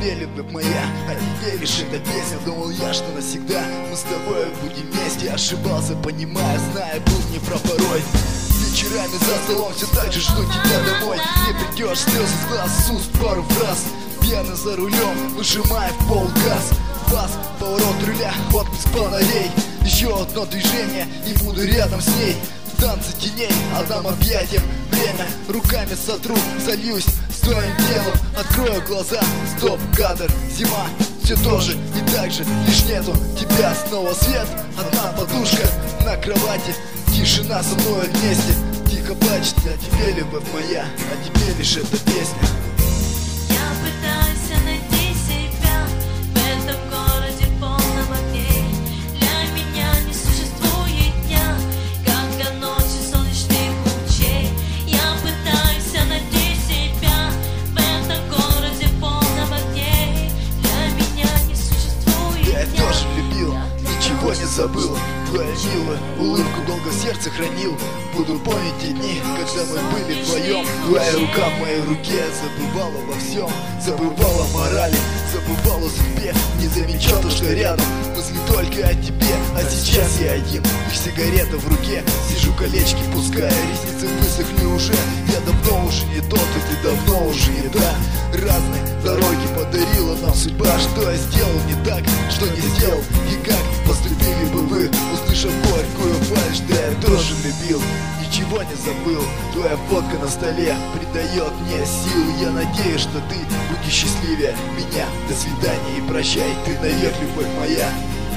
тебе, любовь моя, а тебе лишь эта песня. Думал я, что навсегда мы с тобой будем вместе. Ошибался, понимая, зная, был не про порой. Вечерами за столом все так же жду тебя домой. Не придешь, слезы с глаз, с уст пару фраз. Пьяный за рулем, выжимая в пол газ. Бас, поворот руля, отблеск фонарей. Еще одно движение, и буду рядом с ней. В танце теней, отдам объятиям время. Руками сотру, зальюсь с твоим телом. Открою глаза, стоп, кадр, зима. Все тоже и так же, лишь нету тебя. Снова свет, одна подушка на кровати. Тишина со мной вместе. Тихо плачет о тебе, любовь моя, а тебе лишь эта песня. Я пытаюсь найти себя в этом городе полном огней. Для меня не существует дня, как для ночи солнечных лучей. Я пытаюсь найти себя в этом городе полном огней. Для меня не существует дня. Я тоже любил, ничего не забыл. Твоя милая улыбку долго в сердце хранил. Буду помнить те дни, когда мы были вдвоем. Твоя рука в моей руке забывала обо всем. Забывала о морали, забывала о судьбе. Не замечал то, что рядом мысли только о тебе. А сейчас я один, и сигарета в руке. Сижу колечки пуская, ресницы высохли уже. Я давно уже не тот, и ты давно уже не та. Разные дороги подарила нам судьба. Что я сделал не так, что не сделал, и как поступили бы вы, услышав горькую фальшь. Да я тоже любил, ничего не забыл. Твоя фотка на столе придает мне сил. Я надеюсь, что ты будешь счастливее меня. До свидания и прощай, ты навек, любовь моя.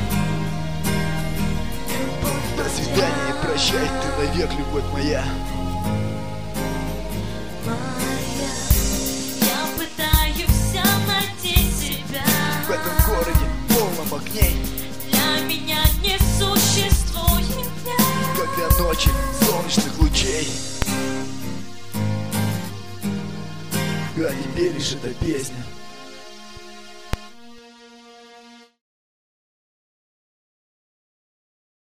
До свидания и прощай, ты навек, любовь моя. Я пытаюсь найти себя В этом городе полном огней. Для меня не существует дня, Как для ночи солнечных лучей. А тебе лишь эта песня.